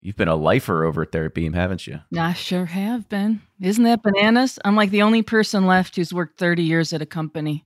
You've been a lifer over at there at Beam, haven't you? I sure have been. Isn't that bananas? I'm like the only person left who's worked 30 years at a company.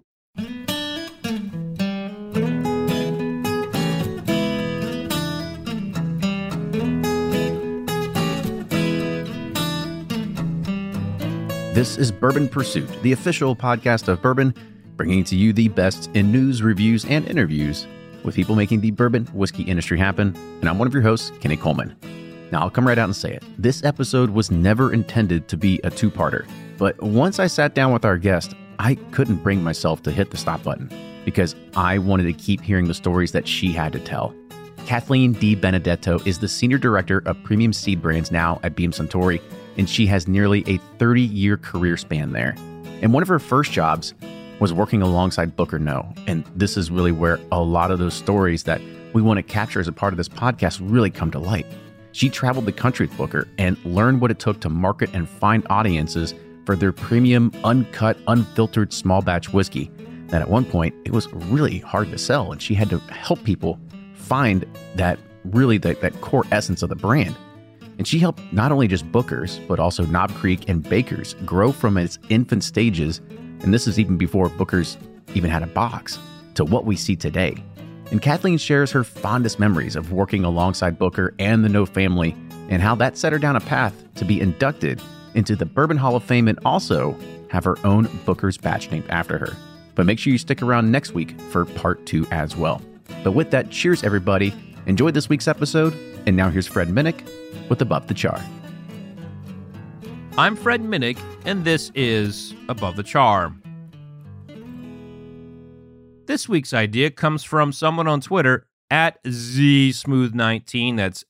This is Bourbon Pursuit, the official podcast of bourbon, bringing to you the best in news, reviews, and interviews with people making the bourbon whiskey industry happen. And I'm one of your hosts, Kenny Coleman. Now, I'll come right out and say it. This episode was never intended to be a two-parter. But once I sat down with our guest, I couldn't bring myself to hit the stop button because I wanted to keep hearing the stories that she had to tell. Kathleen DiBenedetto is the Senior Director of Premium Seed Brands now at Beam Suntory, and she has nearly a 30-year career span there. And one of her first jobs was working alongside Booker Noe. And this is really where a lot of those stories that we want to capture as a part of this podcast really come to light. She traveled the country with Booker and learned what it took to market and find audiences for their premium, uncut, unfiltered small batch whiskey. That at one point, it was really hard to sell, and she had to help people find that core essence of the brand. And she helped not only just Booker's, but also Knob Creek and Baker's grow from its infant stages, and this is even before Booker's even had a box, to what we see today. And Kathleen shares her fondest memories of working alongside Booker and the Noe family, and how that set her down a path to be inducted into the Bourbon Hall of Fame and also have her own Booker's batch named after her. But make sure you stick around next week for part 2 as well. But with that, cheers everybody. Enjoyed this week's episode, and now here's Fred Minnick with Above the Char. I'm Fred Minnick, and this is Above the Char. This week's idea comes from someone on Twitter at ZSmooth19. That's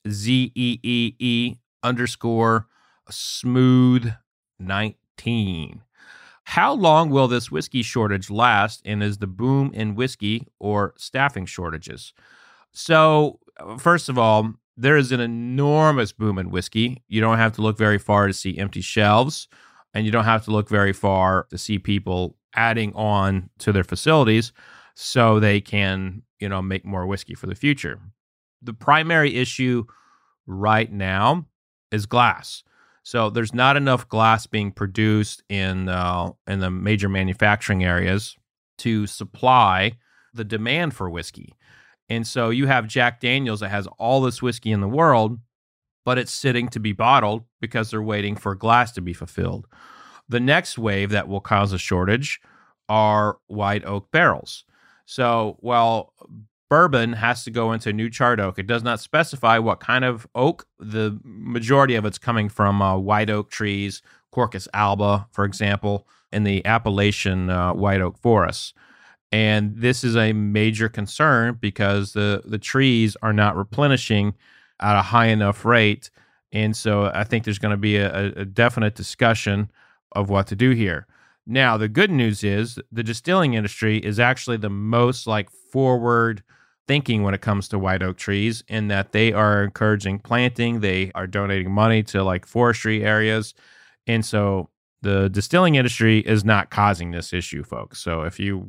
ZEEE_smooth19. How long will this whiskey shortage last, and is the boom in whiskey or staffing shortages? So, first of all, there is an enormous boom in whiskey. You don't have to look very far to see empty shelves, and you don't have to look very far to see people adding on to their facilities so they can, make more whiskey for the future. The primary issue right now is glass. So there's not enough glass being produced in the major manufacturing areas to supply the demand for whiskey. And so you have Jack Daniel's that has all this whiskey in the world, but it's sitting to be bottled because they're waiting for glass to be fulfilled. The next wave that will cause a shortage are white oak barrels. So while bourbon has to go into new charred oak, it does not specify what kind of oak. The majority of it's coming from white oak trees, Quercus alba, for example, in the Appalachian white oak forests. And this is a major concern because the trees are not replenishing at a high enough rate. And so I think there's going to be a definite discussion of what to do here. Now, the good news is the distilling industry is actually the most forward thinking when it comes to white oak trees, in that they are encouraging planting. They are donating money to forestry areas. And so the distilling industry is not causing this issue, folks. So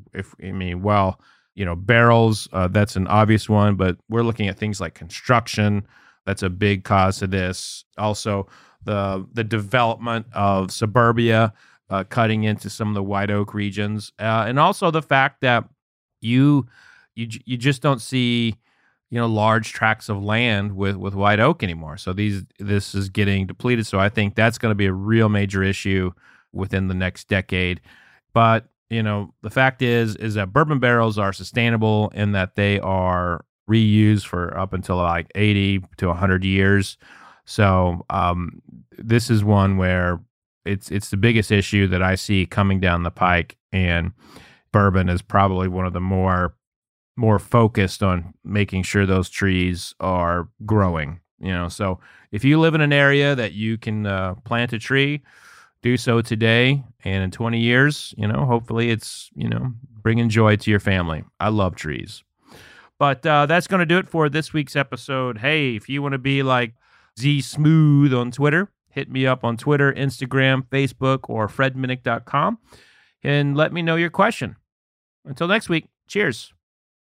barrels, that's an obvious one, but we're looking at things like construction. That's a big cause to this. Also, the development of suburbia, cutting into some of the white oak regions, and also the fact that you just don't see large tracts of land with white oak anymore. So this is getting depleted. So I think that's going to be a real major issue within the next decade. But the fact is that bourbon barrels are sustainable in that they are reused for up until 80 to 100 years. So this is one where it's the biggest issue that I see coming down the pike, and bourbon is probably one of the more focused on making sure those trees are growing. So if you live in an area that you can plant a tree, do so today, and in 20 years, hopefully it's bringing joy to your family. I love trees. But that's going to do it for this week's episode. Hey, if you want to be like Z Smooth on Twitter, hit me up on Twitter, Instagram, Facebook, or fredminnick.com and let me know your question. Until next week, cheers.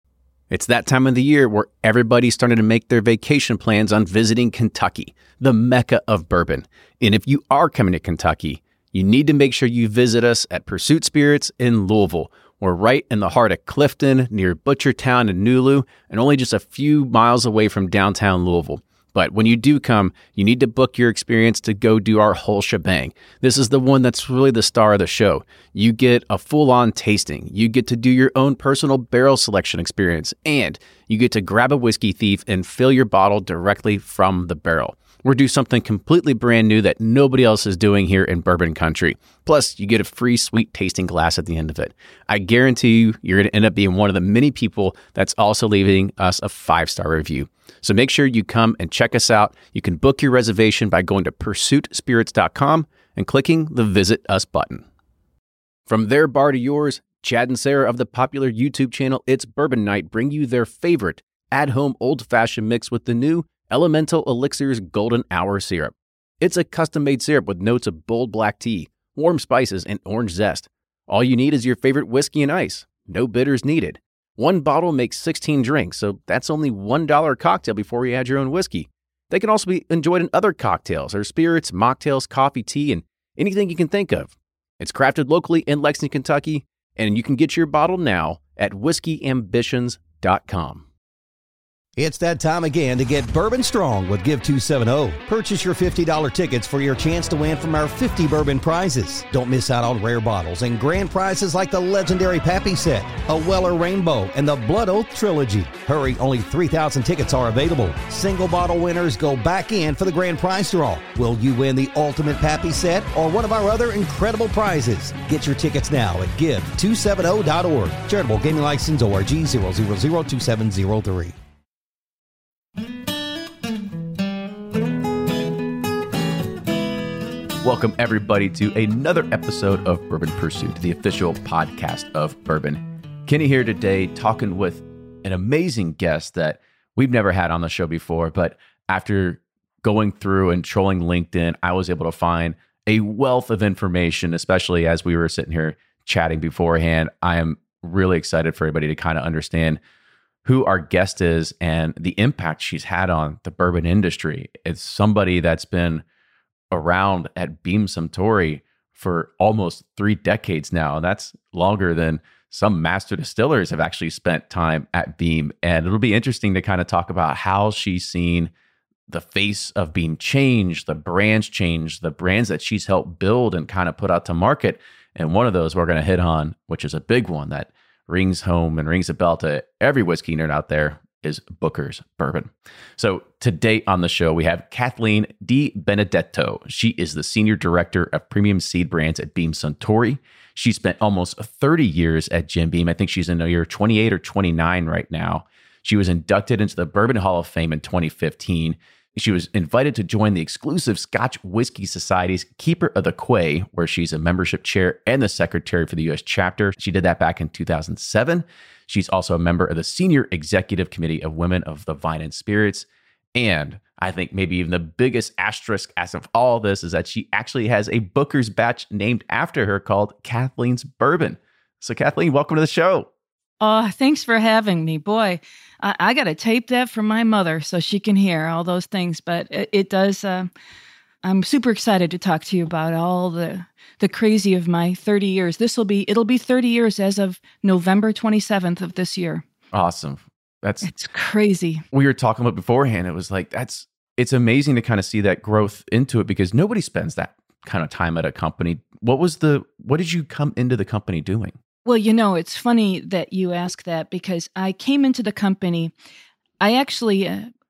It's that time of the year where everybody's starting to make their vacation plans on visiting Kentucky, the mecca of bourbon. And if you are coming to Kentucky, you need to make sure you visit us at Pursuit Spirits in Louisville. We're right in the heart of Clifton, near Butchertown and Nulu, and only just a few miles away from downtown Louisville. But when you do come, you need to book your experience to go do our whole shebang. This is the one that's really the star of the show. You get a full-on tasting. You get to do your own personal barrel selection experience. And you get to grab a whiskey thief and fill your bottle directly from the barrel. We're doing something completely brand new that nobody else is doing here in bourbon country. Plus, you get a free sweet tasting glass at the end of it. I guarantee you're going to end up being one of the many people that's also leaving us a 5-star review. So make sure you come and check us out. You can book your reservation by going to pursuitspirits.com and clicking the Visit Us button. From their bar to yours, Chad and Sarah of the popular YouTube channel It's Bourbon Night bring you their favorite at-home old-fashioned mix with the new Elemental Elixir's Golden Hour Syrup. It's a custom-made syrup with notes of bold black tea, warm spices, and orange zest. All you need is your favorite whiskey and ice. No bitters needed. One bottle makes 16 drinks, so that's only $1 a cocktail before you add your own whiskey. They can also be enjoyed in other cocktails or spirits, mocktails, coffee, tea, and anything you can think of. It's crafted locally in Lexington, Kentucky, and you can get your bottle now at whiskeyambitions.com. It's that time again to get Bourbon Strong with Give 270. Purchase your $50 tickets for your chance to win from our 50 bourbon prizes. Don't miss out on rare bottles and grand prizes like the legendary Pappy set, a Weller Rainbow, and the Blood Oath Trilogy. Hurry, only 3,000 tickets are available. Single bottle winners go back in for the grand prize draw. Will you win the ultimate Pappy set or one of our other incredible prizes? Get your tickets now at give270.org. Charitable Gaming License ORG 0002703. Welcome, everybody, to another episode of Bourbon Pursuit, the official podcast of bourbon. Kenny here today talking with an amazing guest that we've never had on the show before, but after going through and trolling LinkedIn, I was able to find a wealth of information, especially as we were sitting here chatting beforehand. I am really excited for everybody to kind of understand who our guest is and the impact she's had on the bourbon industry. It's somebody that's been around at Beam Suntory for almost 3 decades now. And that's longer than some master distillers have actually spent time at Beam. And it'll be interesting to kind of talk about how she's seen the face of Beam change, the brands change, the brands that she's helped build and kind of put out to market. And one of those we're going to hit on, which is a big one that rings home and rings a bell to every whiskey nerd out there, is Booker's Bourbon. So today on the show, we have Kathleen DiBenedetto. She is the Senior Director of Premium Seed Brands at Beam Suntory. She spent almost 30 years at Jim Beam. I think she's in year 28 or 29 right now. She was inducted into the Bourbon Hall of Fame in 2015. She was invited to join the exclusive Scotch Whisky Society's Keeper of the Quay, where she's a membership chair and the secretary for the U.S. chapter. She did that back in 2007. She's also a member of the Senior Executive Committee of Women of the Vine and Spirits. And I think maybe even the biggest asterisk as of all this is that she actually has a Booker's batch named after her called Kathleen's Bourbon. So Kathleen, welcome to the show. Oh, thanks for having me. Boy, I got to tape that for my mother so she can hear all those things. But it does, I'm super excited to talk to you about all the crazy of my 30 years. It'll be 30 years as of November 27th of this year. Awesome. It's crazy. We were talking about beforehand. It was like, it's amazing to kind of see that growth into it because nobody spends that kind of time at a company. What did you come into the company doing? Well, it's funny that you ask that because I came into the company. I actually,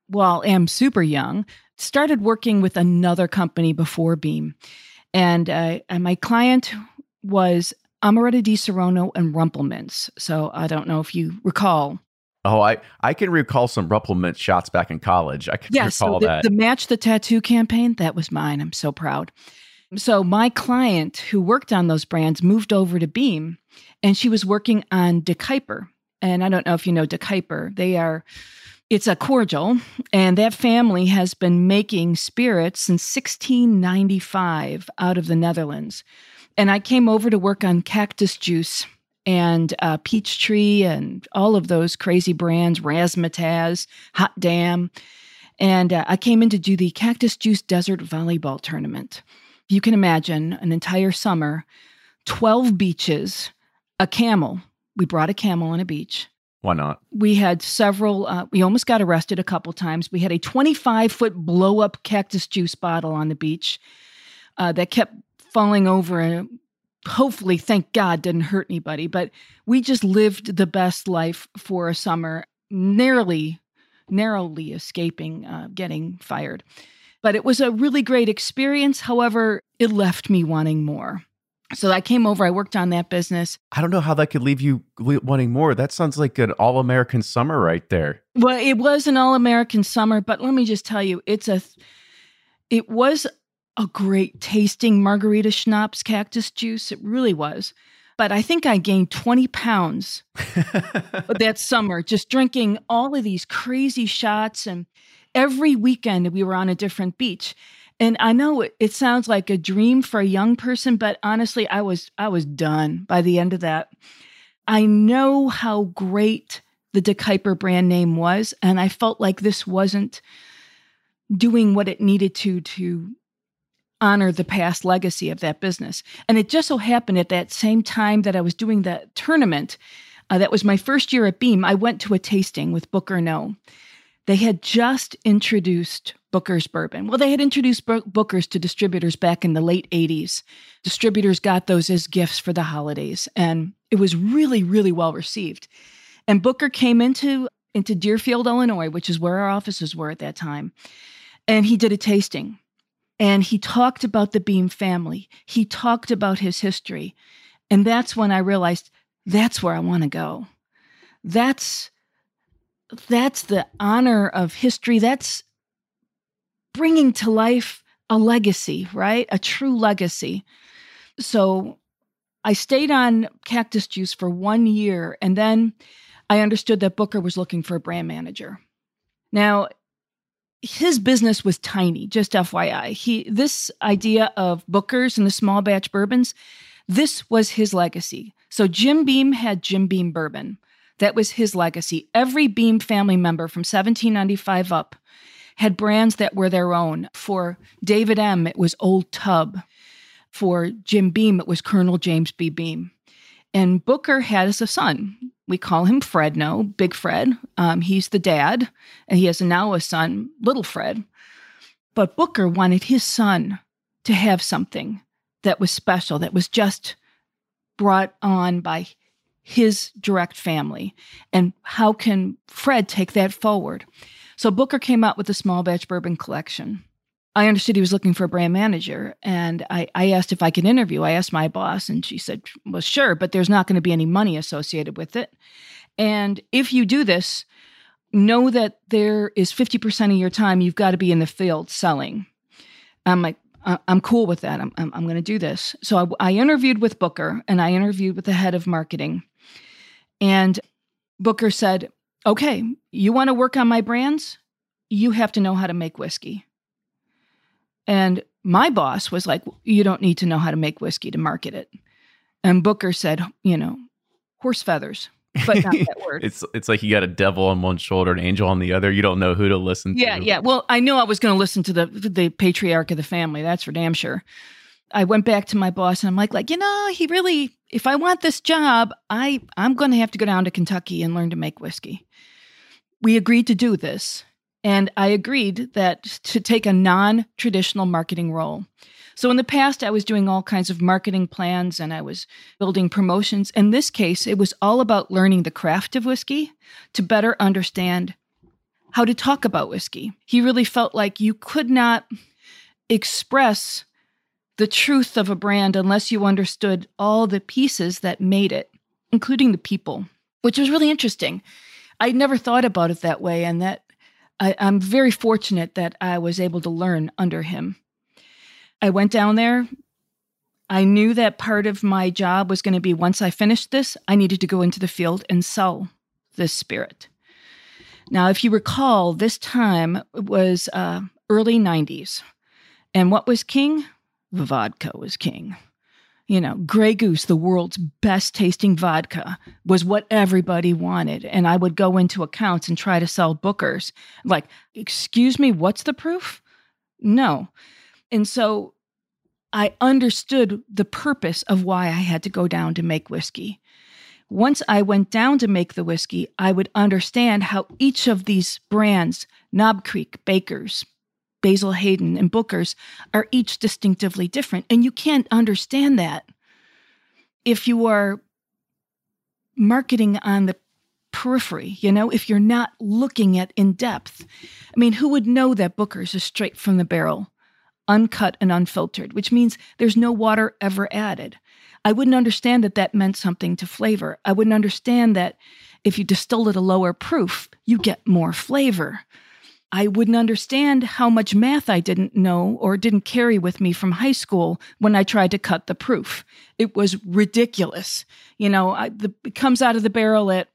am super young, started working with another company before Beam. And my client was Amaretto di Serono and Rumpelmintz. So I don't know if you recall. Oh, I can recall some Rumpelmintz shots back in college. I can recall that. The Match the Tattoo campaign, that was mine. I'm so proud. So my client who worked on those brands moved over to Beam, and she was working on De Kuyper. And I don't know if you know De Kuyper. It's a cordial, and that family has been making spirits since 1695 out of the Netherlands. And I came over to work on Cactus Juice and Peachtree and all of those crazy brands, Razzmatazz, Hot Damn. And I came in to do the Cactus Juice Desert Volleyball Tournament. You can imagine an entire summer, 12 beaches, a camel. We brought a camel on a beach. Why not? We had several, we almost got arrested a couple times. We had a 25-foot blow-up cactus juice bottle on the beach that kept falling over and hopefully, thank God, didn't hurt anybody. But we just lived the best life for a summer, narrowly escaping getting fired. But it was a really great experience. However, it left me wanting more. So I came over, I worked on that business. I don't know how that could leave you wanting more. That sounds like an all-American summer right there. Well, it was an all-American summer, but let me just tell you, it was a great tasting margarita schnapps cactus juice. It really was. But I think I gained 20 pounds that summer, just drinking all of these crazy shots. And every weekend we were on a different beach. And I know it sounds like a dream for a young person, but honestly, I was done by the end of that. I know how great the De Kuyper brand name was, and I felt like this wasn't doing what it needed to honor the past legacy of that business. And it just so happened at that same time that I was doing that tournament, that was my first year at Beam, I went to a tasting with Booker No. They had just introduced Booker's bourbon. Well, they had introduced Booker's to distributors back in the late 80s. Distributors got those as gifts for the holidays, and it was really, really well received. And Booker came into Deerfield, Illinois, which is where our offices were at that time, and he did a tasting. And he talked about the Beam family. He talked about his history. And that's when I realized that's where I want to go. That's the honor of history. That's bringing to life a legacy, right? A true legacy. So I stayed on Cactus Juice for 1 year, and then I understood that Booker was looking for a brand manager. Now, his business was tiny, just FYI. This idea of Booker's and the small batch bourbons, this was his legacy. So Jim Beam had Jim Beam bourbon. That was his legacy. Every Beam family member from 1795 up had brands that were their own. For David M., it was Old Tub. For Jim Beam, it was Colonel James B. Beam. And Booker has a son. We call him Fred No, Big Fred. He's the dad, and he has now a son, Little Fred. But Booker wanted his son to have something that was special, that was just brought on by his direct family. And how can Fred take that forward? So Booker came out with the small batch bourbon collection. I understood he was looking for a brand manager, and I asked if I could interview. I asked my boss, and she said, well, sure, but there's not going to be any money associated with it. And if you do this, know that there is 50% of your time you've got to be in the field selling. I'm like, I'm cool with that. I'm going to do this. So I interviewed with Booker, and I interviewed with the head of marketing. And Booker said, okay, you want to work on my brands? You have to know how to make whiskey. And my boss was like, you don't need to know how to make whiskey to market it. And Booker said, horse feathers, but not that word. It's like you got a devil on one shoulder, an angel on the other. You don't know who to listen to. Yeah. Well, I knew I was going to listen to the patriarch of the family. That's for damn sure. I went back to my boss and I'm like, he really, if I want this job, I'm going to have to go down to Kentucky and learn to make whiskey. We agreed to do this. And I agreed that to take a non-traditional marketing role. So in the past, I was doing all kinds of marketing plans and I was building promotions. In this case, it was all about learning the craft of whiskey to better understand how to talk about whiskey. He really felt like you could not express the truth of a brand unless you understood all the pieces that made it, including the people, which was really interesting. I'd never thought about it that way, and that I'm very fortunate that I was able to learn under him. I went down there. I knew that part of my job was going to be, once I finished this, I needed to go into the field and sell this spirit. Now, if you recall, this time was early 90s. And what was king? Vodka was king. Grey Goose, the world's best tasting vodka, was what everybody wanted. And I would go into accounts and try to sell Booker's. Like, excuse me, what's the proof? No. And so I understood the purpose of why I had to go down to make whiskey. Once I went down to make the whiskey, I would understand how each of these brands, Knob Creek, Baker's, Basil Hayden, and Booker's, are each distinctively different. And you can't understand that if you are marketing on the periphery, if you're not looking at in depth. I mean, who would know that Booker's is straight from the barrel, uncut and unfiltered, which means there's no water ever added. I wouldn't understand that that meant something to flavor. I wouldn't understand that if you distill at a lower proof, you get more flavor. I wouldn't understand how much math I didn't know or didn't carry with me from high school when I tried to cut the proof. It was ridiculous. It comes out of the barrel at,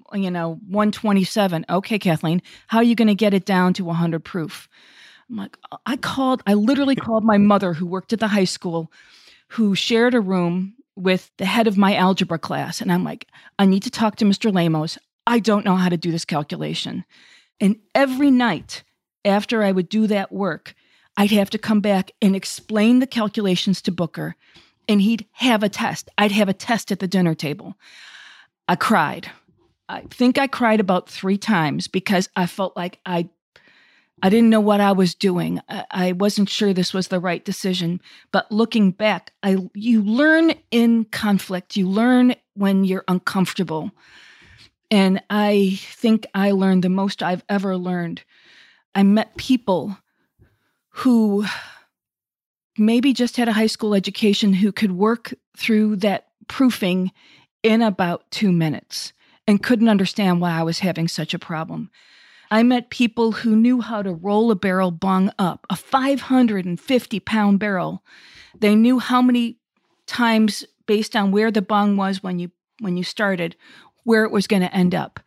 127. Okay, Kathleen, how are you going to get it down to 100 proof? I'm like, I literally called my mother, who worked at the high school, who shared a room with the head of my algebra class. And I'm like, I need to talk to Mr. Lamos. I don't know how to do this calculation. And every night after I would do that work, I'd have to come back and explain the calculations to Booker, and he'd have a test. I'd have a test at the dinner table. I cried. I think I cried about 3 times because I felt like I didn't know what I was doing. I wasn't sure this was the right decision. But looking back, you learn in conflict. You learn when you're uncomfortable. And I think I learned the most I've ever learned. I met people who maybe just had a high school education who could work through that proofing in about 2 minutes and couldn't understand why I was having such a problem. I met people who knew how to roll a barrel bung up, a 550-pound barrel. They knew how many times, based on where the bung was when you started, where it was going to end up.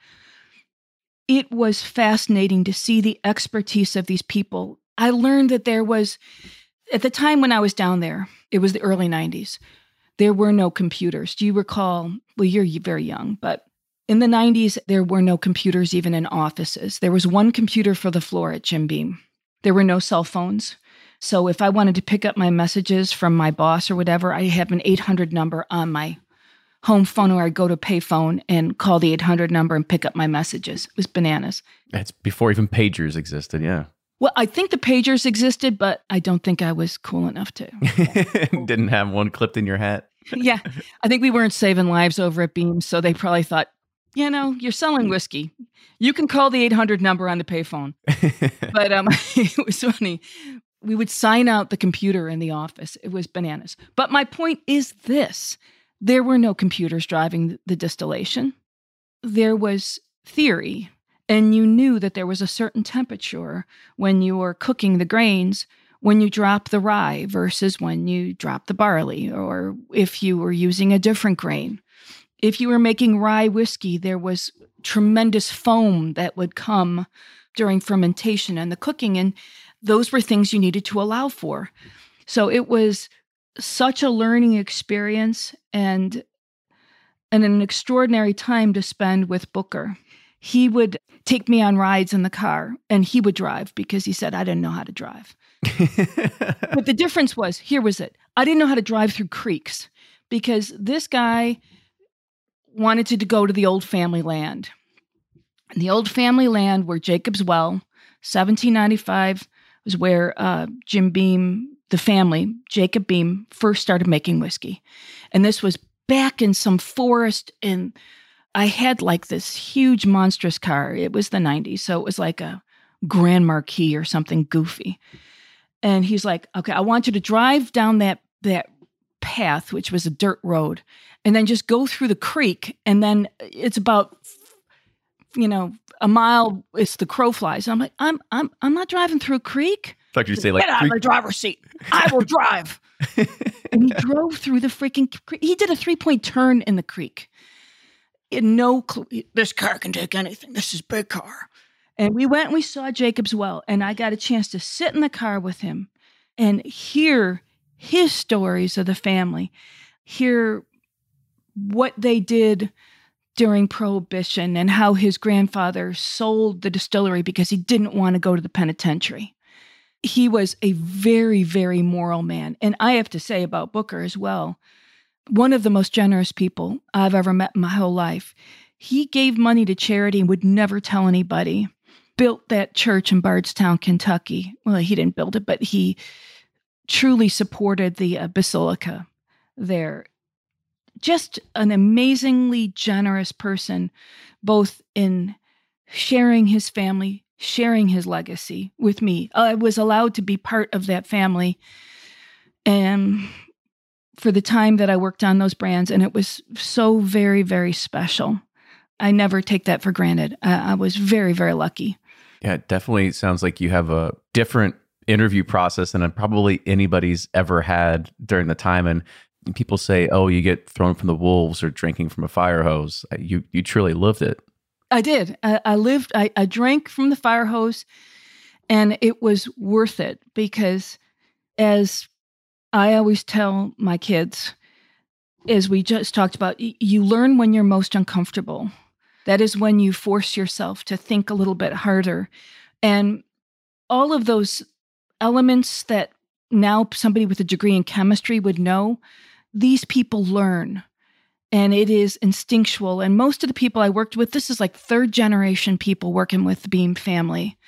It was fascinating to see the expertise of these people. I learned that there was, at the time when I was down there, it was the early 90s, there were no computers. Do you recall? Well, you're very young, but in the 90s, there were no computers even in offices. There was one computer for the floor at Jim Beam. There were no cell phones. So if I wanted to pick up my messages from my boss or whatever, I have an 800 number on my home phone, or I'd go to payphone and call the 800 number and pick up my messages. It was bananas. That's before even pagers existed, yeah. Well, I think the pagers existed, but I don't think I was cool enough to. Didn't have one clipped in your hat. Yeah. I think we weren't saving lives over at Beam, so they probably thought, you're selling whiskey. You can call the 800 number on the payphone. But it was funny. We would sign out the computer in the office. It was bananas. But my point is this. There were no computers driving the distillation. There was theory, and you knew that there was a certain temperature when you were cooking the grains, when you drop the rye versus when you drop the barley, or if you were using a different grain. If you were making rye whiskey, there was tremendous foam that would come during fermentation and the cooking, and those were things you needed to allow for. So it was such a learning experience and an extraordinary time to spend with Booker. He would take me on rides in the car, and he would drive because he said I didn't know how to drive. But the difference was, here was it. I didn't know how to drive through creeks because this guy wanted to go to the old family land. And the old family land were Jacob's Well, 1795 was where Jim Beam, the family, Jacob Beam, first started making whiskey. And this was back in some forest, and I had like this huge monstrous car. It was the 90s, so it was like a Grand Marquis or something goofy. And he's like, okay, I want you to drive down that path, which was a dirt road, and then just go through the creek, and then it's about, a mile. It's the crow flies. And I'm like, I'm not driving through a creek. I thought you'd say like, get out of the driver's seat. I will drive. And he drove through the freaking creek. He did a 3-point turn in the creek. No clue. This car can take anything. This is a big car. And we went and we saw Jacob's Well, and I got a chance to sit in the car with him and hear his stories of the family. hear what they did during Prohibition and how his grandfather sold the distillery because he didn't want to go to the penitentiary. He was a very, very moral man. And I have to say about Booker as well, one of the most generous people I've ever met in my whole life. He gave money to charity and would never tell anybody. Built that church in Bardstown, Kentucky. Well, he didn't build it, but he truly supported the basilica there. Just an amazingly generous person, both in sharing his family, sharing his legacy with me. I was allowed to be part of that family and for the time that I worked on those brands, and it was so very, very special. I never take that for granted. I was very, very lucky. Yeah, it definitely sounds like you have a different interview process than probably anybody's ever had during the time. And people say, oh, you get thrown from the wolves or drinking from a fire hose. You truly lived it. I did. I drank from the fire hose, and it was worth it because, as I always tell my kids, as we just talked about, you learn when you're most uncomfortable. That is when you force yourself to think a little bit harder. And all of those elements that now somebody with a degree in chemistry would know, these people learn. And it is instinctual. And most of the people I worked with, this is like third generation people working with the Beam family.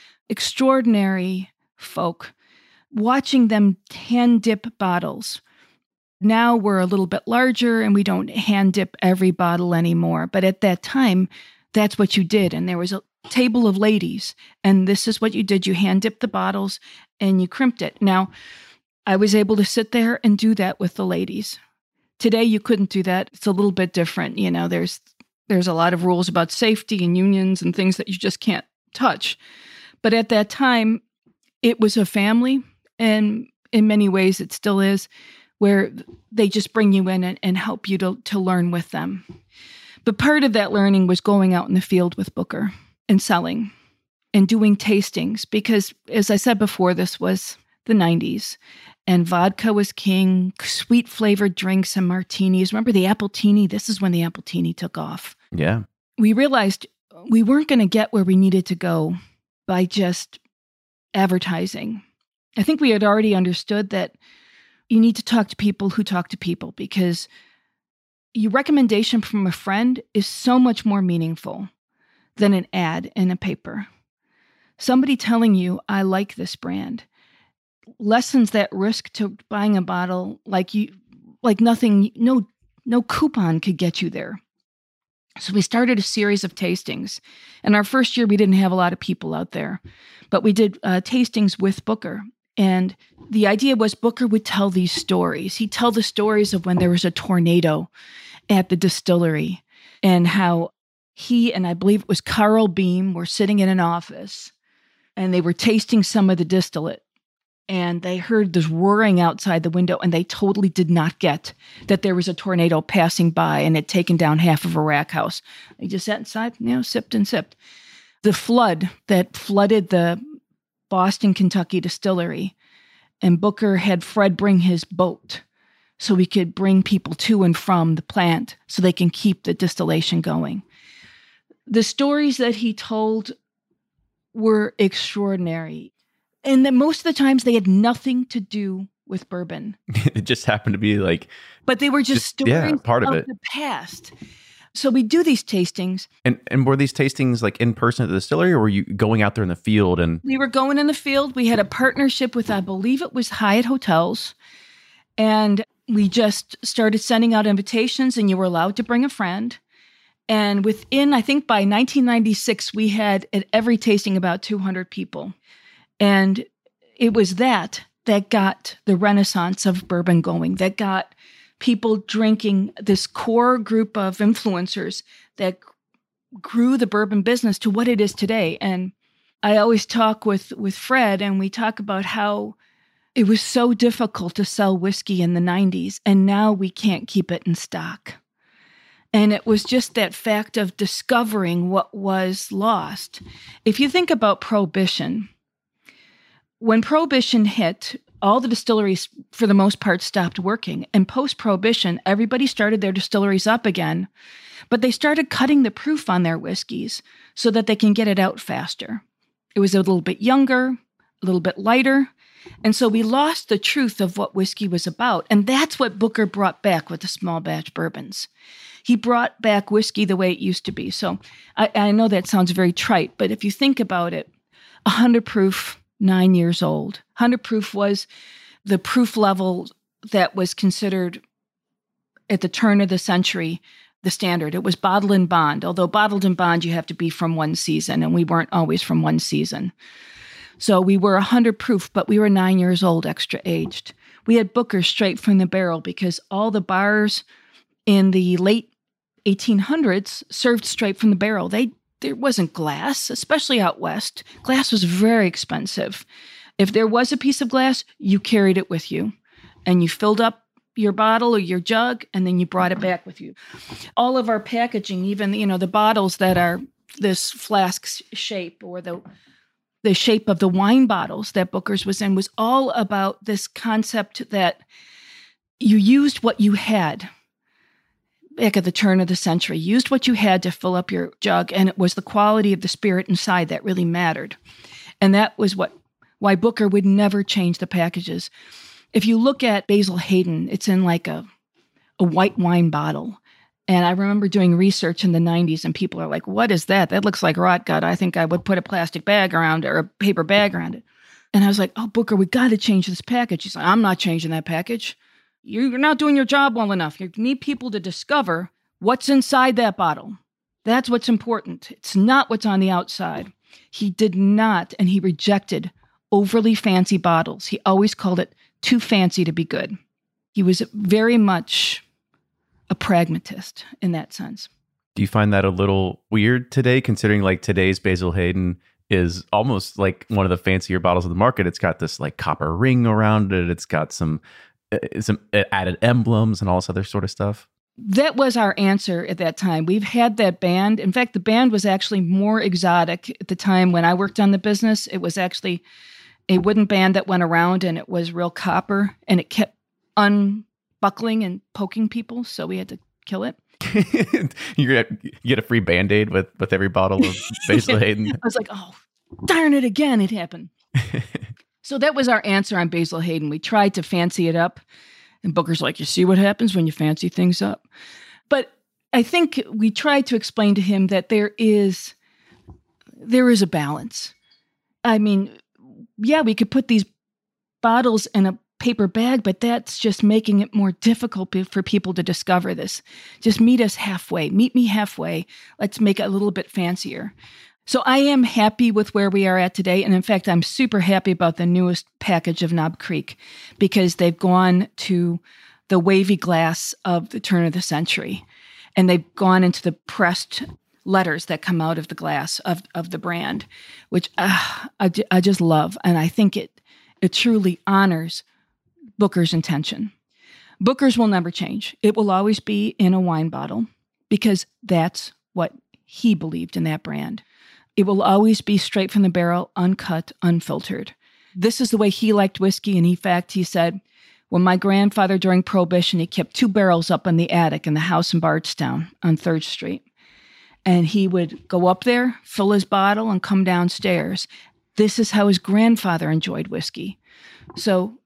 Extraordinary folk. Watching them hand dip bottles. Now we're a little bit larger and we don't hand dip every bottle anymore. But at that time, that's what you did. And there was a table of ladies. And this is what you did. You hand dipped the bottles and you crimped it. Now, I was able to sit there and do that with the ladies. Today, you couldn't do that. It's a little bit different. You know, there's a lot of rules about safety and unions and things that you just can't touch. But at that time, it was a family. And in many ways, it still is, where they just bring you in and help you to learn with them. But part of that learning was going out in the field with Booker and selling and doing tastings. Because, as I said before, this was the 90s. And vodka was king, sweet flavored drinks and martinis. Remember the Appletini? This is when the Appletini took off. Yeah. We realized we weren't going to get where we needed to go by just advertising. I think we had already understood that you need to talk to people who talk to people, because your recommendation from a friend is so much more meaningful than an ad in a paper. Somebody telling you, I like this brand, lessens that risk to buying a bottle like nothing, no coupon could get you there. So we started a series of tastings. And our first year, we didn't have a lot of people out there, but we did tastings with Booker. And the idea was Booker would tell these stories. He'd tell the stories of when there was a tornado at the distillery and how he and I believe it was Carl Beam were sitting in an office and they were tasting some of the distillate. And they heard this roaring outside the window, and they totally did not get that there was a tornado passing by and had taken down half of a rack house. They just sat inside, sipped and sipped. The flood that flooded the Boston, Kentucky distillery, and Booker had Fred bring his boat so we could bring people to and from the plant so they can keep the distillation going. The stories that he told were extraordinary. And that most of the times they had nothing to do with bourbon. It just happened to be like... But they were just stories part of the past. So we do these tastings. And were these tastings like in person at the distillery, or were you going out there in the field? And we were going in the field. We had a partnership with, I believe it was Hyatt Hotels. And we just started sending out invitations, and you were allowed to bring a friend. And within, I think by 1996, we had at every tasting about 200 people. And it was that got the renaissance of bourbon going, that got people drinking, this core group of influencers that grew the bourbon business to what it is today. And I always talk with Fred, and we talk about how it was so difficult to sell whiskey in the 90s, and now we can't keep it in stock. And it was just that fact of discovering what was lost. If you think about Prohibition, when Prohibition hit, all the distilleries, for the most part, stopped working. And post-Prohibition, everybody started their distilleries up again, but they started cutting the proof on their whiskeys so that they can get it out faster. It was a little bit younger, a little bit lighter, and so we lost the truth of what whiskey was about. And that's what Booker brought back with the small batch bourbons. He brought back whiskey the way it used to be. So I know that sounds very trite, but if you think about it, 100 proof, 9 years old. 100 proof was the proof level that was considered at the turn of the century the standard. It was bottled and bond, although bottled and bond, you have to be from one season, and we weren't always from one season. So we were 100 proof, but we were 9 years old, extra aged. We had Booker straight from the barrel because all the bars in the late 1800s served straight from the barrel. There wasn't glass, especially out west. Glass was very expensive. If there was a piece of glass, you carried it with you, and you filled up your bottle or your jug, and then you brought it back with you. All of our packaging, even, the bottles that are this flask shape or the shape of the wine bottles that Booker's was in, was all about this concept that you used what you had back at the turn of the century, used what you had to fill up your jug, and it was the quality of the spirit inside that really mattered. And that was why Booker would never change the packages. If you look at Basil Hayden, it's in like a white wine bottle. And I remember doing research in the 90s, and people are like, what is that? That looks like rot gut. I think I would put a plastic bag around it or a paper bag around it. And I was like, oh, Booker, we got to change this package. He's like, I'm not changing that package. You're not doing your job well enough. You need people to discover what's inside that bottle. That's what's important. It's not what's on the outside. He did not, and he rejected overly fancy bottles. He always called it too fancy to be good. He was very much a pragmatist in that sense. Do you find that a little weird today, considering like today's Basil Hayden is almost like one of the fancier bottles of the market? It's got this like copper ring around it. It's got some added emblems and all this other sort of stuff. That was our answer at that time. We've had that band. In fact, the band was actually more exotic at the time when I worked on the business. It was actually a wooden band that went around, and it was real copper, and it kept unbuckling and poking people, so we had to kill it. You get a free Band-Aid with every bottle of Basil Hayden. I was like, oh, darn it again, it happened. So that was our answer on Basil Hayden. We tried to fancy it up, and Booker's like, you see what happens when you fancy things up? But I think we tried to explain to him that there is a balance. I mean, yeah, we could put these bottles in a paper bag, but that's just making it more difficult for people to discover this. Just meet us halfway. Meet me halfway. Let's make it a little bit fancier. So I am happy with where we are at today. And in fact, I'm super happy about the newest package of Knob Creek because they've gone to the wavy glass of the turn of the century. And they've gone into the pressed letters that come out of the glass of the brand, which I just love. And I think it truly honors Booker's intention. Booker's will never change. It will always be in a wine bottle because that's what he believed in that brand. It will always be straight from the barrel, uncut, unfiltered. This is the way he liked whiskey. And in fact, he said, when my grandfather during Prohibition, he kept 2 barrels up in the attic in the house in Bardstown on 3rd Street. And he would go up there, fill his bottle, and come downstairs. This is how his grandfather enjoyed whiskey. So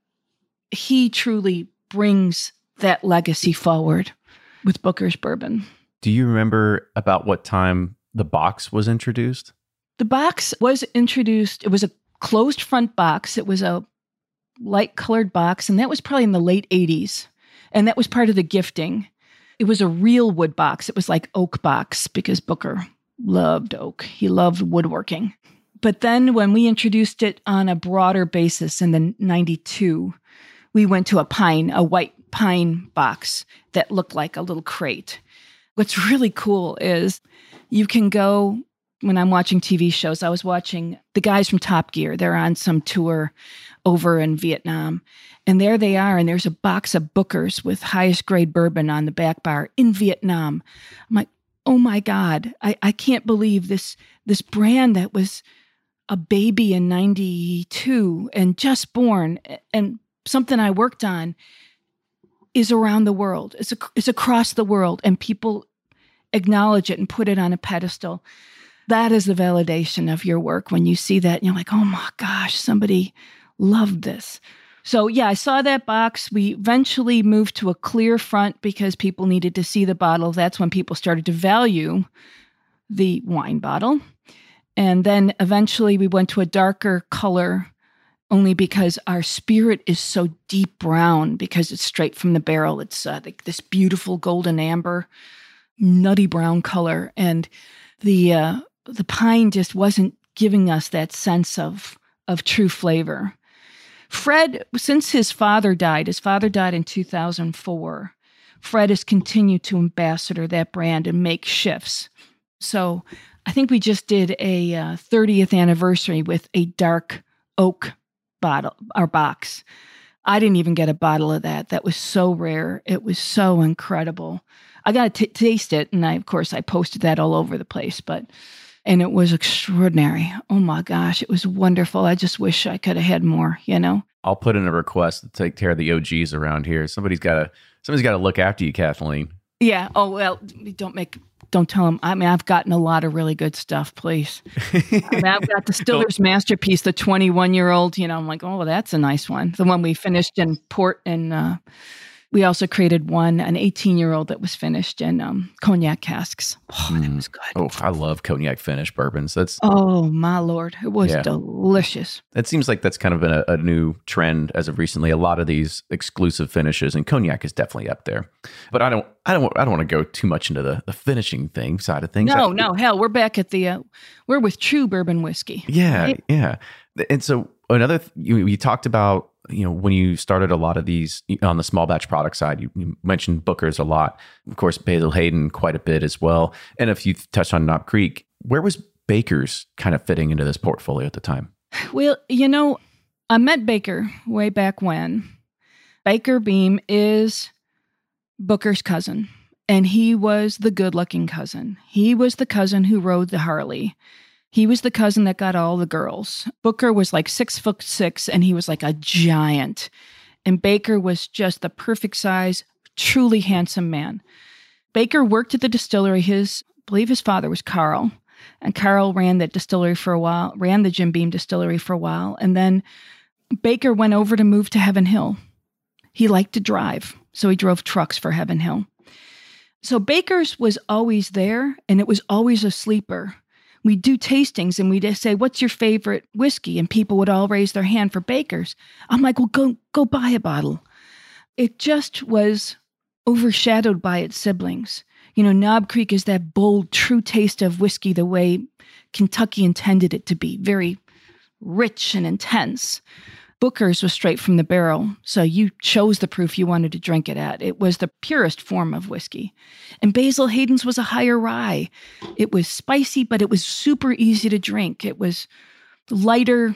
he truly brings that legacy forward with Booker's bourbon. Do you remember about what time the box was introduced? The box was introduced. It was a closed front box. It was a light colored box, and that was probably in the late 80s. And that was part of the gifting. It was a real wood box. It was like oak box because Booker loved oak. He loved woodworking. But then when we introduced it on a broader basis in the 92, we went to a white pine box that looked like a little crate. What's really cool is you can go, when I'm watching TV shows, I was watching the guys from Top Gear. They're on some tour over in Vietnam. And there they are, and there's a box of Booker's with highest grade bourbon on the back bar in Vietnam. I'm like, oh my God, I can't believe this brand that was a baby in 92 and just born. And something I worked on is around the world. It's across the world, and people acknowledge it and put it on a pedestal. That is the validation of your work when you see that and you're like, oh my gosh, somebody loved this. So yeah, I saw that box. We eventually moved to a clear front because people needed to see the bottle. That's when people started to value the wine bottle. And then eventually we went to a darker color only because our spirit is so deep brown because it's straight from the barrel. It's like this beautiful golden amber, nutty brown color. And the pine just wasn't giving us that sense of true flavor. Fred, since his father died in 2004, Fred has continued to ambassador that brand and make shifts. So I think we just did a 30th anniversary with a dark oak bottle, our box. I didn't even get a bottle of that. That was so rare. It was so incredible. I got to taste it, and I posted that all over the place, and it was extraordinary. Oh my gosh, it was wonderful. I just wish I could have had more, I'll put in a request to take care of the OGs around here. Somebody's got to look after you, Kathleen. Yeah. Oh, well, don't tell them. I mean, I've gotten a lot of really good stuff, please. I've got Distiller's Masterpiece, the 21-year-old, I'm like, oh, well, that's a nice one. The one we finished in port, and we also created an 18-year-old that was finished in cognac casks. Oh, that was good. Oh, I love cognac finished bourbons. Oh, my Lord. It was delicious. It seems like that's kind of been a new trend as of recently. A lot of these exclusive finishes, and cognac is definitely up there. But I don't want to go too much into the finishing side of things. No, hell, we're back at we're with true bourbon whiskey. Yeah, right? yeah. And so you talked about, when you started a lot of these on the small batch product side, you mentioned Booker's a lot. Of course, Basil Hayden quite a bit as well. And if you touched on Knob Creek, where was Baker's kind of fitting into this portfolio at the time? Well, I met Baker way back when. Baker Beam is Booker's cousin, and he was the good-looking cousin. He was the cousin who rode the Harley. He was the cousin that got all the girls. Booker was like 6'6", and he was like a giant. And Baker was just the perfect size, truly handsome man. Baker worked at the distillery. I believe his father was Carl. And Carl ran that distillery for a while, ran the Jim Beam distillery for a while. And then Baker went over to move to Heaven Hill. He liked to drive, so he drove trucks for Heaven Hill. So Baker's was always there, and it was always a sleeper. We'd do tastings and we'd just say, what's your favorite whiskey? And people would all raise their hand for Baker's. I'm like, well, go buy a bottle. It just was overshadowed by its siblings. Knob Creek is that bold, true taste of whiskey the way Kentucky intended it to be, very rich and intense. Booker's was straight from the barrel, so you chose the proof you wanted to drink it at. It was the purest form of whiskey. And Basil Hayden's was a higher rye. It was spicy, but it was super easy to drink. It was lighter,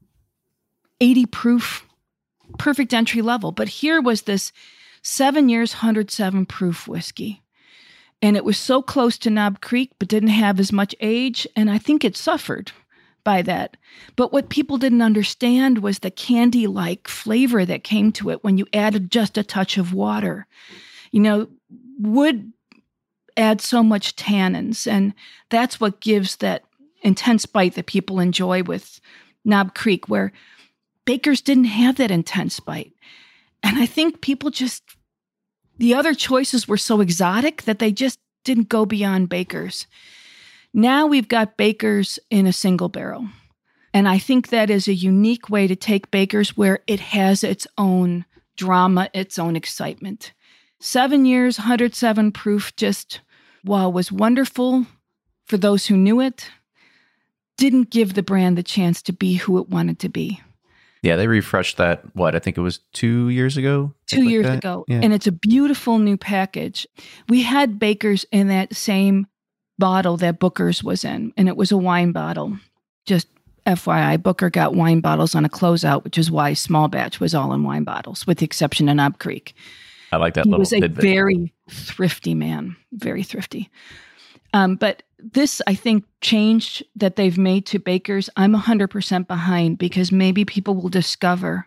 80 proof, perfect entry level. But here was this 7 years, 107 proof whiskey. And it was so close to Knob Creek, but didn't have as much age, and I think it suffered by that. But what people didn't understand was the candy-like flavor that came to it when you added just a touch of water. Wood adds so much tannins, and that's what gives that intense bite that people enjoy with Knob Creek, where Baker's didn't have that intense bite. And I think people the other choices were so exotic that they just didn't go beyond Baker's. Now we've got Baker's in a single barrel. And I think that is a unique way to take Baker's where it has its own drama, its own excitement. 7 years, 107 proof, just, while was wonderful for those who knew it, didn't give the brand the chance to be who it wanted to be. Yeah, they refreshed that, I think it was 2 years ago? 2 years ago. Yeah. And it's a beautiful new package. We had Baker's in that same bottle that Booker's was in, and it was a wine bottle. Just FYI, Booker got wine bottles on a closeout, which is why small batch was all in wine bottles, with the exception of Knob Creek. I like that. He little was a tidbit. very thrifty man, very thrifty. But this, I think, change that they've made to Baker's, I'm 100% behind, because maybe people will discover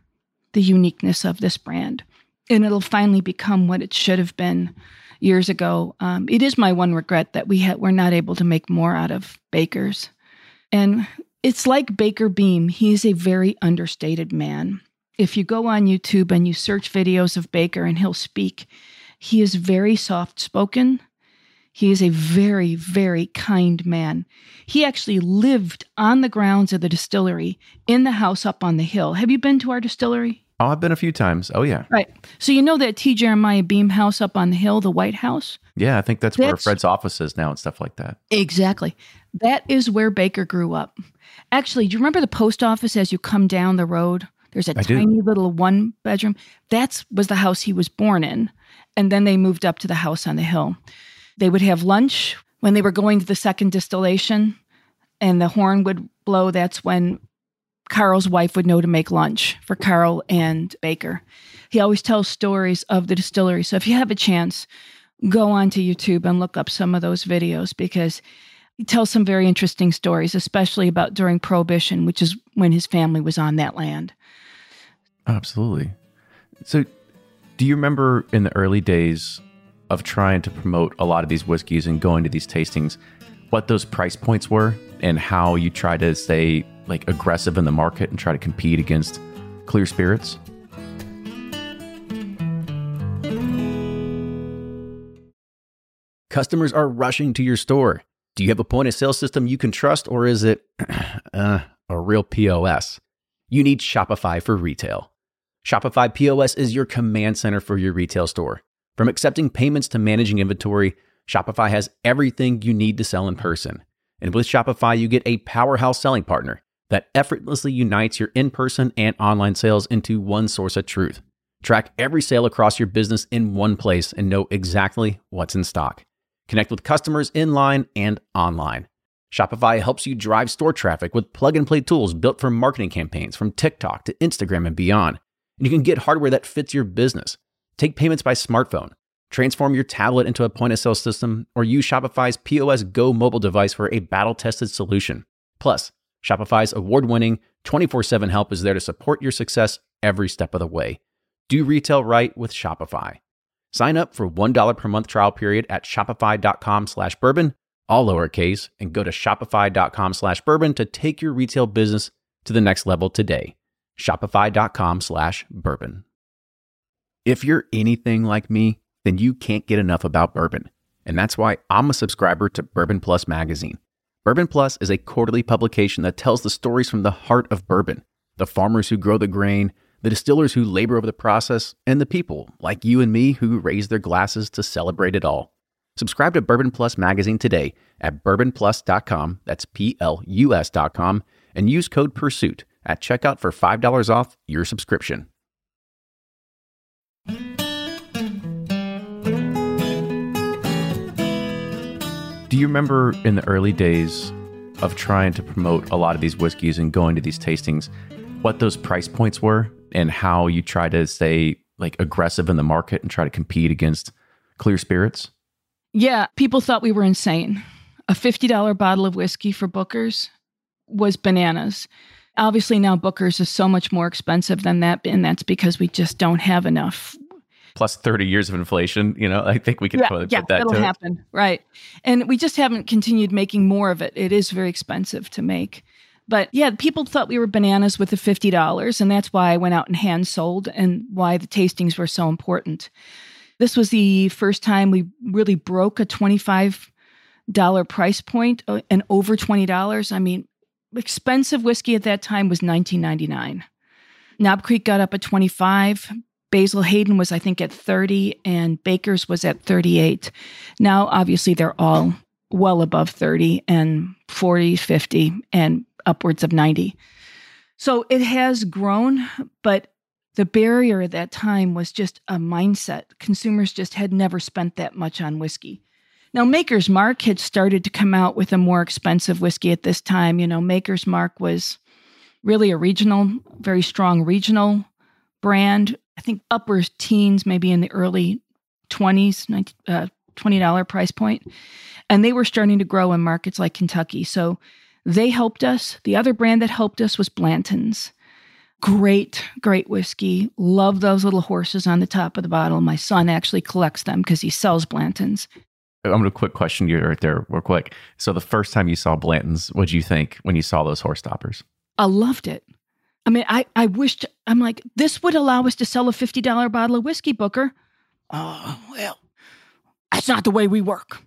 the uniqueness of this brand. And it'll finally become what it should have been years ago. It is my one regret that we're not able to make more out of Baker's. And it's like Baker Beam. He's a very understated man. If you go on YouTube and you search videos of Baker and he'll speak, he is very soft-spoken. He is a very, very kind man. He actually lived on the grounds of the distillery in the house up on the hill. Have you been to our distillery? Oh, I've been a few times. Oh, yeah. Right. So you know that T. Jeremiah Beam house up on the hill, the White House? Yeah, I think that's where Fred's office is now and stuff like that. Exactly. That is where Baker grew up. Actually, do you remember the post office as you come down the road? There's a tiny little one bedroom. That was the house he was born in. And then they moved up to the house on the hill. They would have lunch when they were going to the second distillation and the horn would blow. That's when Carl's wife would know to make lunch for Carl and Baker. He always tells stories of the distillery. So if you have a chance, go onto YouTube and look up some of those videos because he tells some very interesting stories, especially about during Prohibition, which is when his family was on that land. Absolutely. So do you remember in the early days of trying to promote a lot of these whiskeys and going to these tastings, what those price points were and how you try to stay like aggressive in the market and try to compete against clear spirits? Customers are rushing to your store. Do you have a point of sale system you can trust, or is it a real POS? You need Shopify for retail. Shopify POS is your command center for your retail store. From accepting payments to managing inventory, Shopify has everything you need to sell in person. And with Shopify, you get a powerhouse selling partner that effortlessly unites your in-person and online sales into one source of truth. Track every sale across your business in one place and know exactly what's in stock. Connect with customers in-line and online. Shopify helps you drive store traffic with plug-and-play tools built for marketing campaigns from TikTok to Instagram and beyond. And you can get hardware that fits your business. Take payments by smartphone, transform your tablet into a point-of-sale system, or use Shopify's POS Go mobile device for a battle-tested solution. Plus, Shopify's award-winning 24/7 help is there to support your success every step of the way. Do retail right with Shopify. Sign up for $1 per month trial period at shopify.com/bourbon, all lowercase, and go to shopify.com/bourbon to take your retail business to the next level today. Shopify.com/bourbon. If you're anything like me, then you can't get enough about bourbon. And that's why I'm a subscriber to Bourbon Plus magazine. Bourbon Plus is a quarterly publication that tells the stories from the heart of bourbon, the farmers who grow the grain, the distillers who labor over the process, and the people like you and me who raise their glasses to celebrate it all. Subscribe to Bourbon Plus magazine today at bourbonplus.com, that's PLUS.com, and use code PURSUIT at checkout for $5 off your subscription. Do you remember in the early days of trying to promote a lot of these whiskeys and going to these tastings, what those price points were and how you try to stay like aggressive in the market and try to compete against clear spirits? Yeah, people thought we were insane. A $50 bottle of whiskey for Booker's was bananas. Obviously now Booker's is so much more expensive than that, and that's because we just don't have enough. Plus 30 years of inflation, I think we can put that that'll to happen. Right. And we just haven't continued making more of it. It is very expensive to make. But yeah, people thought we were bananas with the $50, and that's why I went out and hand sold and why the tastings were so important. This was the first time we really broke a $25 price point and over $20. I mean, expensive whiskey at that time was $19.99. Knob Creek got up at $25. Basil Hayden was, I think, at $30, and Baker's was at $38. Now, obviously, they're all well above $30 and $40, $50, and upwards of $90. So it has grown, but the barrier at that time was just a mindset. Consumers just had never spent that much on whiskey. Now, Maker's Mark had started to come out with a more expensive whiskey at this time. Maker's Mark was really a regional, very strong regional brand. I think upper teens, maybe in the early 20s, $20 price point. And they were starting to grow in markets like Kentucky. So they helped us. The other brand that helped us was Blanton's. Great, great whiskey. Love those little horses on the top of the bottle. My son actually collects them because he sells Blantons. I'm going to quick question you right there real quick. So the first time you saw Blanton's, what did you think when you saw those horse stoppers? I loved it. I mean, I wished, I'm like, this would allow us to sell a $50 bottle of whiskey, Booker. Oh, well, that's not the way we work.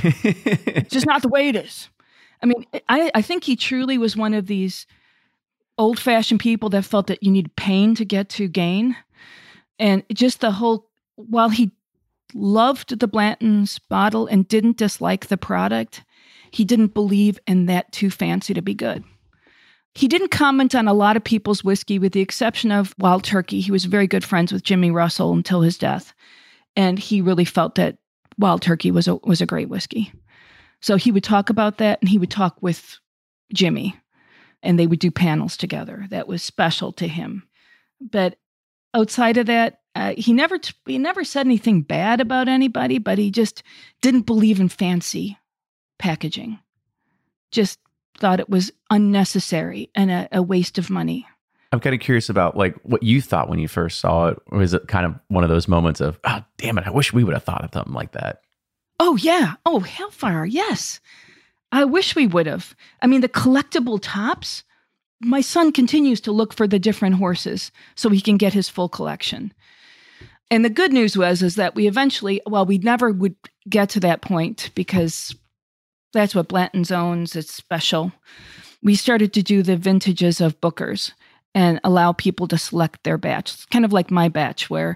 It's just not the way it is. I mean, I think he truly was one of these old-fashioned people that felt that you need pain to get to gain. And just the whole, while he loved the Blanton's bottle and didn't dislike the product, he didn't believe in that too fancy to be good. He didn't comment on a lot of people's whiskey with the exception of Wild Turkey. He was very good friends with Jimmy Russell until his death. And he really felt that Wild Turkey was a great whiskey. So he would talk about that, and he would talk with Jimmy, and they would do panels together. That was special to him. But outside of that, he never said anything bad about anybody, but he just didn't believe in fancy packaging. Just thought it was unnecessary and a waste of money. I'm kind of curious about like what you thought when you first saw it. Or was it kind of one of those moments of, oh, damn it, I wish we would have thought of something like that? Oh, yeah. Oh, hellfire. Yes. I wish we would have. I mean, the collectible tops, my son continues to look for the different horses so he can get his full collection. And the good news is that we eventually, well, we never would get to that point because that's what Blanton's owns. It's special. We started to do the vintages of Booker's and allow people to select their batch. It's kind of like my batch where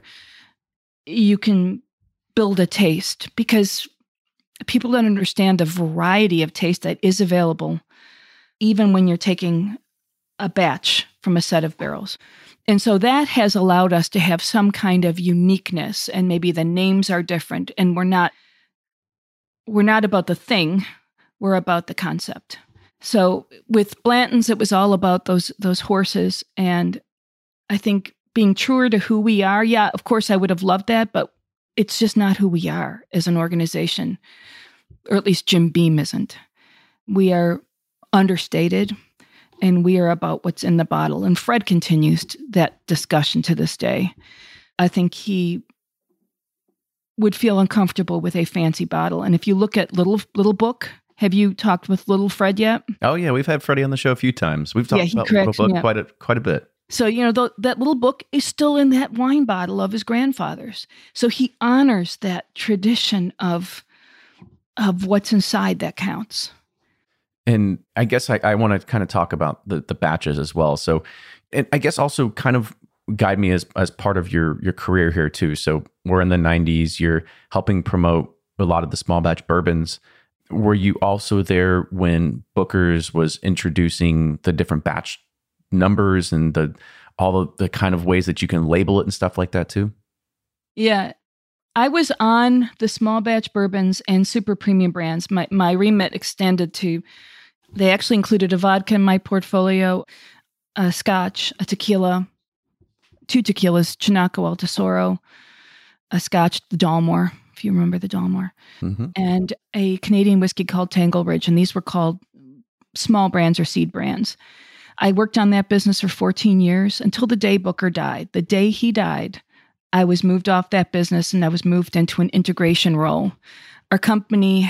you can build a taste because people don't understand the variety of taste that is available even when you're taking a batch from a set of barrels. And so that has allowed us to have some kind of uniqueness, and maybe the names are different, and we're not about the thing, we're about the concept. So with Blanton's, it was all about those horses, and I think being truer to who we are, yeah, of course I would have loved that, but it's just not who we are as an organization, or at least Jim Beam isn't. We are understated, and we are about what's in the bottle. And Fred continues that discussion to this day. I think he would feel uncomfortable with a fancy bottle. And if you look at Little Book, have you talked with Little Fred yet? Oh, yeah. We've had Freddie on the show a few times. We've talked about Little Book quite a bit. So, that Little Book is still in that wine bottle of his grandfather's. So he honors that tradition of what's inside that counts. And I guess I want to kind of talk about the batches as well. So, and I guess also kind of guide me as part of your career here too. So we're in the 90s. You're helping promote a lot of the small batch bourbons. Were you also there when Booker's was introducing the different batch numbers and all of the kind of ways that you can label it and stuff like that too? Yeah. I was on the small batch bourbons and super premium brands. My remit extended to, they actually included a vodka in my portfolio, a scotch, a tequila, 2 tequilas, Chinaco El Tesoro, a scotch, the Dalmore, if you remember the Dalmore, and a Canadian whiskey called Tangle Ridge. And these were called small brands or seed brands. I worked on that business for 14 years until the day Booker died. The day he died, I was moved off that business and I was moved into an integration role. Our company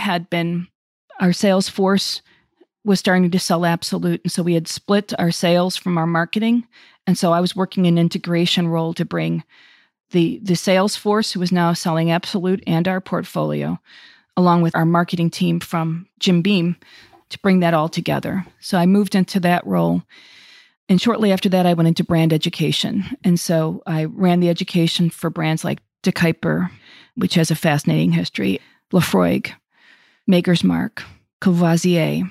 our sales force was starting to sell Absolut. And so we had split our sales from our marketing. And so I was working an integration role to bring the sales force, who was now selling Absolut, and our portfolio, along with our marketing team from Jim Beam, to bring that all together. So I moved into that role. And shortly after that, I went into brand education. And so I ran the education for brands like De Kuyper, which has a fascinating history, Laphroaig, Maker's Mark, Courvoisier,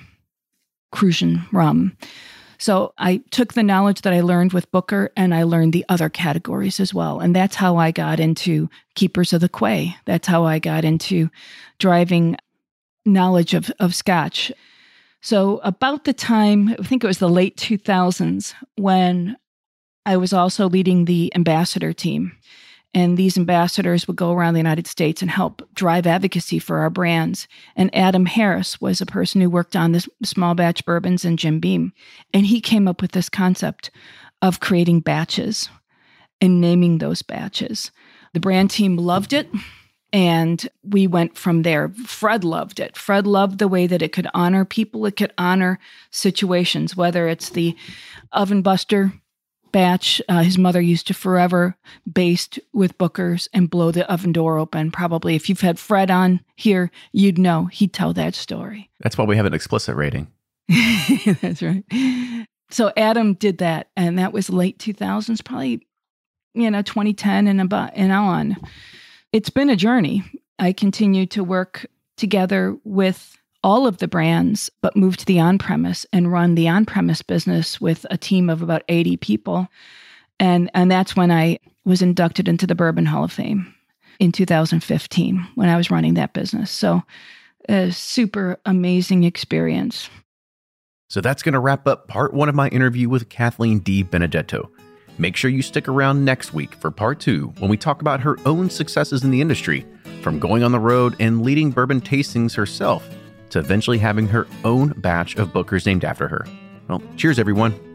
Cruzan Rum. So I took the knowledge that I learned with Booker and I learned the other categories as well. And that's how I got into Keepers of the Quay. That's how I got into driving knowledge of Scotch. So about the time, I think it was the late 2000s, when I was also leading the ambassador team. And these ambassadors would go around the United States and help drive advocacy for our brands. And Adam Harris was a person who worked on the small batch bourbons and Jim Beam. And he came up with this concept of creating batches and naming those batches. The brand team loved it, and we went from there. Fred loved it. Fred loved the way that it could honor people. It could honor situations, whether it's the Oven Buster batch. His mother used to forever baste with Booker's and blow the oven door open. Probably if you've had Fred on here, you'd know he'd tell that story. That's why we have an explicit rating. That's right. So Adam did that, and that was late 2000s, probably, 2010 and on. It's been a journey. I continue to work together with all of the brands, but moved to the on-premise and run the on-premise business with a team of about 80 people. And that's when I was inducted into the Bourbon Hall of Fame in 2015, when I was running that business. So a super amazing experience. So that's going to wrap up part 1 of my interview with Kathleen D. Benedetto. Make sure you stick around next week for part 2, when we talk about her own successes in the industry, from going on the road and leading bourbon tastings herself, to eventually having her own batch of Booker's named after her. Well, cheers, everyone.